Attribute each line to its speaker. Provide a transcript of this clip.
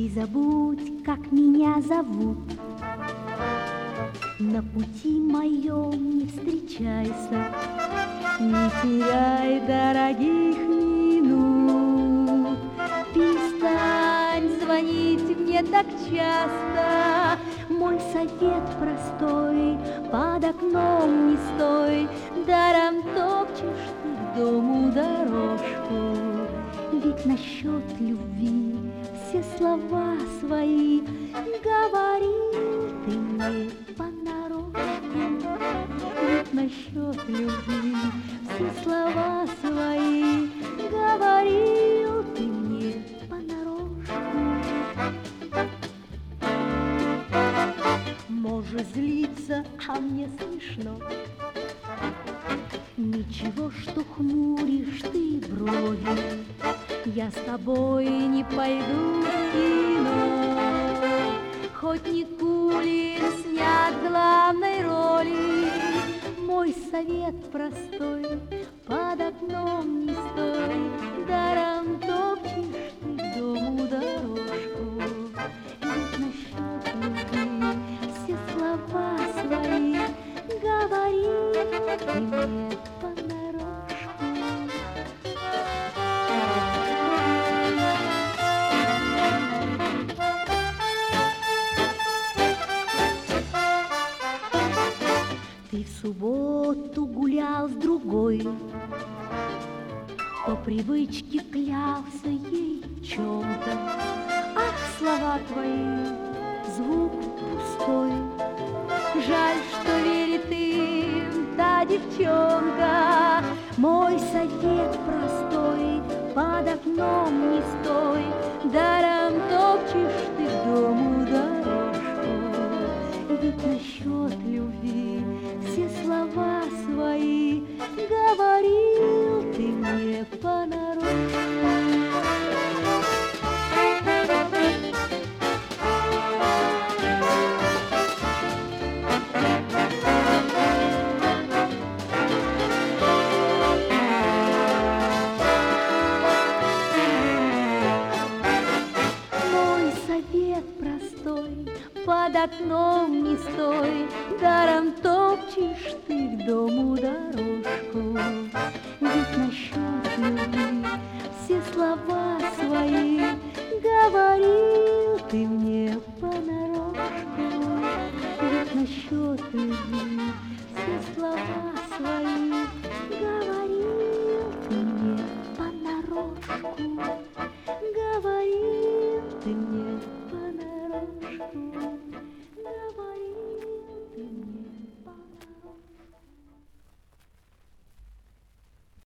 Speaker 1: Ты забудь, как меня зовут, на пути моем не встречайся, не теряй дорогих минут. Перестань звонить мне так часто, мой совет простой: под окном не стой, даром топчешь ты к дому дорожку. Ведь насчет любви все слова свои говорил ты мне понарошку. Ведь насчет любви все слова свои говорил ты мне понарошку. Можешь злиться, а мне смешно. Ничего, что хмуришь ты брови, я с тобой не пойду в кино. Хоть Никулин снят главной роли, мой совет простой: под окном не стой, даром топчешь ты к дому дорожку. Ведь насчет любви все слова свои говорил ты мне понарошку. Ты в субботу гулял с другой, по привычке клялся ей в чем-то. Ах, слова твои, звук пустой, жаль, что верит им та девчонка. Мой совет простой: под окном не стой, даром топчешь ты к дому дорожку. Ведь насчет любви все слова свои говорил ты мне понарошку. Под окном не стой, даром топчешь ты к дому дорожку. Ведь насчет любви все слова свои говорил ты мне понарошку. Ведь насчет любви все слова свои говорил ты мне понарошку. Говорил ты мне понарошку.